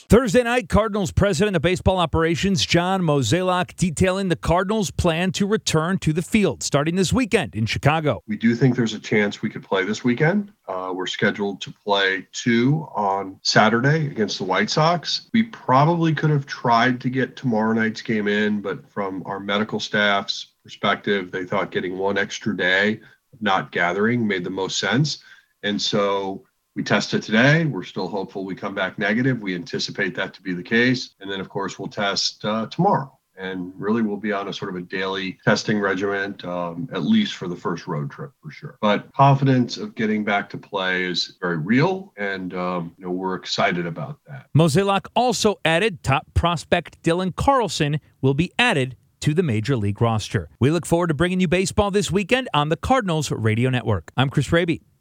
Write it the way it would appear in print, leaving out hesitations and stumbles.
Thursday night, Cardinals president of baseball operations, John Mozeliak, detailing the Cardinals' plan to return to the field starting this weekend in Chicago. We do think there's a chance we could play this weekend. We're scheduled to play 2 on Saturday against the White Sox. We probably could have tried to get tomorrow night's game in, but from our medical staff's perspective, they thought getting one extra day of not gathering made the most sense. And so we tested today. We're still hopeful we come back negative. We anticipate that to be the case. And then, of course, we'll test tomorrow. And really, we'll be on a sort of a daily testing regimen, at least for the first road trip, for sure. But confidence of getting back to play is very real, and we're excited about that. Mozeliak also added top prospect Dylan Carlson will be added to the Major League roster. We look forward to bringing you baseball this weekend on the Cardinals Radio Network. I'm Chris Raby.